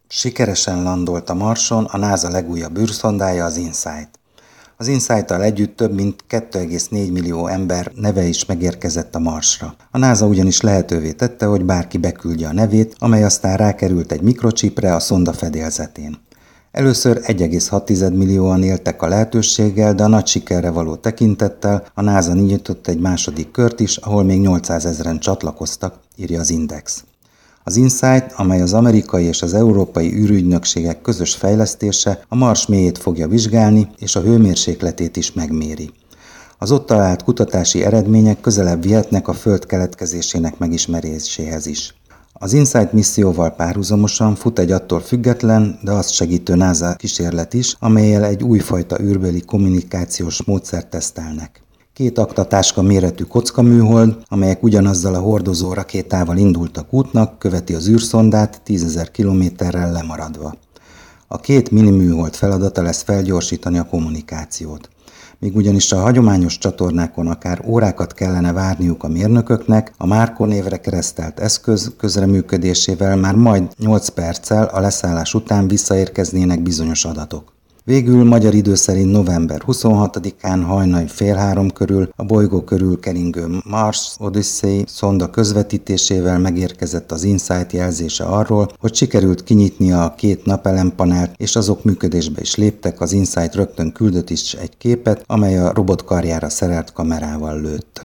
Sikeresen landolt a Marson a NASA legújabb űrszondája, az InSight. Az InSight-tal együtt több mint 2,4 millió ember neve is megérkezett a Marsra. A NASA ugyanis lehetővé tette, hogy bárki beküldje a nevét, amely aztán rákerült egy mikrocsipre a szonda fedélzetén. Először 1,6 millióan éltek a lehetőséggel, de a nagy sikerre való tekintettel a NASA nyitott egy második kört is, ahol még 800 000-en csatlakoztak, írja az Index. Az InSight, amely az amerikai és az európai űrügynökségek közös fejlesztése, a Mars mélyét fogja vizsgálni, és a hőmérsékletét is megméri. Az ott talált kutatási eredmények közelebb vihetnek a Föld keletkezésének megismeréséhez is. Az InSight misszióval párhuzamosan fut egy attól független, de azt segítő NASA kísérlet is, amellyel egy újfajta űrbeli kommunikációs módszert tesztelnek. 2 aktatáska méretű kockaműhold, amelyek ugyanazzal a hordozó rakétával indultak útnak, követi az űrszondát 10 000 kilométerrel lemaradva. A 2 miniműhold feladata lesz felgyorsítani a kommunikációt. Míg ugyanis a hagyományos csatornákon akár órákat kellene várniuk a mérnököknek, a Marco névre keresztelt eszköz közreműködésével már majd 8 perccel a leszállás után visszaérkeznének bizonyos adatok. Végül magyar idő szerint november 26-án hajnali 2:30 körül a bolygó körül keringő Mars Odyssey szonda közvetítésével megérkezett az InSight jelzése arról, hogy sikerült kinyitnia a 2 napelempanelt, és azok működésbe is léptek. Az InSight rögtön küldött is egy képet, amely a robot karjára szerelt kamerával lőtt.